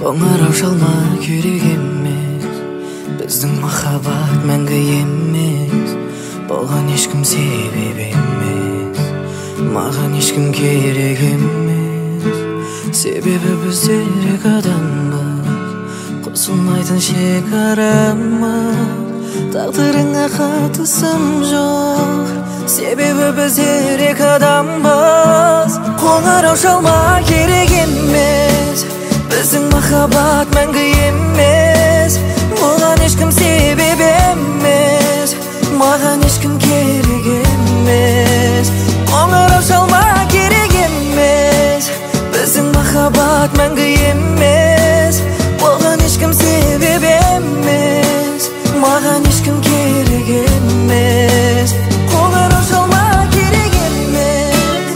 Қоңырау шалма керек емес, біздің махаббат мәңгі емес. Бұған ешкім себеп емес, маған ешкім керек емес. Себебі біздер екі адамбыз, қосылмайтын шекарамыз. Тағдырыңа қатысым жоқ, себебі біздер екі адамбыз. Қоңырау шалма керек емес, біздің махаббат мәңгі емес. Бұған ешкім себеп емес, маған ешкім керек емес. Қоңырау шалма керек емес, біздің махаббат мәңгі емес. Бұған ешкім себеп емес, маған ешкім керек емес. Қоңырау шалма керек емес.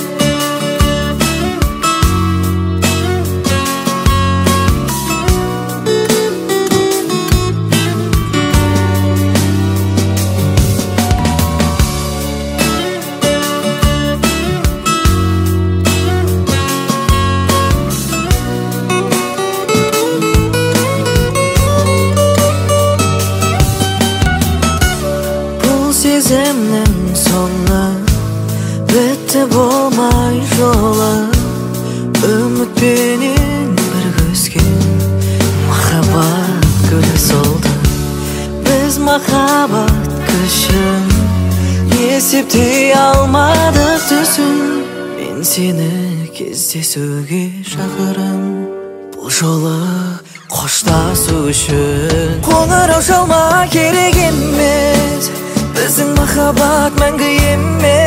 Сезімнің соңы бітті болмай жолы, үмітпенен бір көзген махаббат гүлі солды. Біз махаббат күшін есептей алмадық түсін. Мен сені кездесуге шақырам, бұл жолы қоштасу үшін. Қоңырау шалма керек емес, біздің махаббат мәңгі емес.